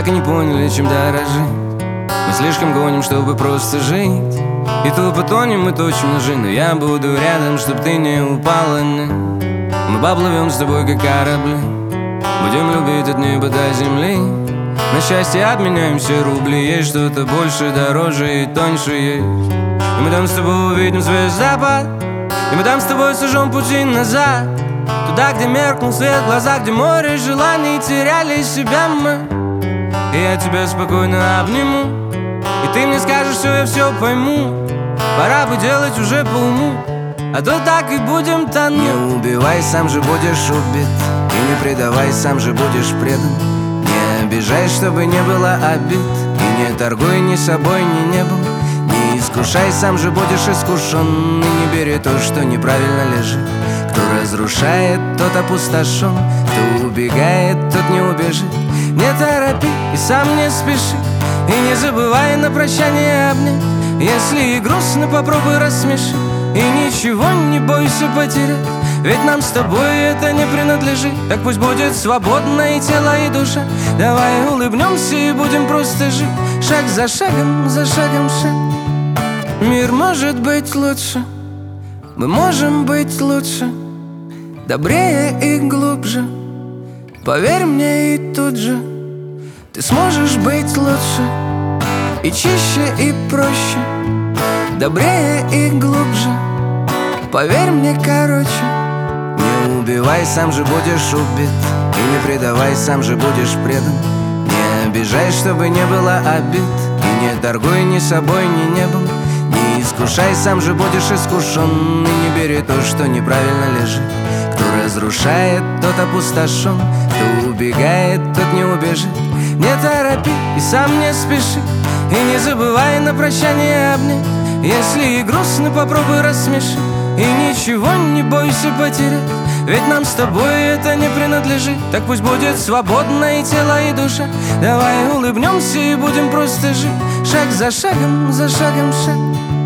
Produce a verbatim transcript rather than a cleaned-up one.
так и не поняли, чем дорожить. Мы слишком гоним, чтобы просто жить, и тупо тонем мы точим ножи. Но я буду рядом, чтоб ты не упала, не. Мы поплывем с тобой, как корабли, будем любить от неба до земли. На счастье обменяем все рубли. Есть что-то больше, дороже и тоньше есть. И мы там с тобой увидим звездопад, и мы там с тобой сожжем пути назад, туда, где меркнул свет в глазах, где море желаний теряли себя мы. И я тебя спокойно обниму, и ты мне скажешь все, я все пойму. Пора бы делать уже по уму, а то так и будем тонуть. Не убивай, сам же будешь убит, и не предавай, сам же будешь предан. Не обижай, чтобы не было обид, и не торгуй ни собой, ни небом. Не искушай, сам же будешь искушен, и не бери то, что неправильно лежит. Кто разрушает, тот опустошен, кто убегает, тот не убежит. Не торопи и сам не спеши, и не забывай на прощание обнять. Если и грустно, попробуй рассмеши, и ничего не бойся потерять, ведь нам с тобой это не принадлежит. Так пусть будет свободно и тело, и душа. Давай улыбнемся и будем просто жить, шаг за шагом, за шагом шаг. Мир может быть лучше, мы можем быть лучше, добрее и глубже. Поверь мне, и тут же ты сможешь быть лучше, и чище, и проще, добрее и глубже. Поверь мне, короче. Не убивай, сам же будешь убит, и не предавай, сам же будешь предан. Не обижай, чтобы не было обид, и не торгуй ни собой, ни небом. Не искушай, сам же будешь искушен, и не бери то, что неправильно лежит. Кто разрушает, тот опустошен, кто убегает, тот не убежит. Не торопи и сам не спеши, и не забывай на прощание обнять. Если и грустно, попробуй рассмеши, и ничего не бойся потерять, ведь нам с тобой это не принадлежит. Так пусть будет свободно и тело, и душа. Давай улыбнемся и будем просто жить, шаг за шагом, за шагом шаг.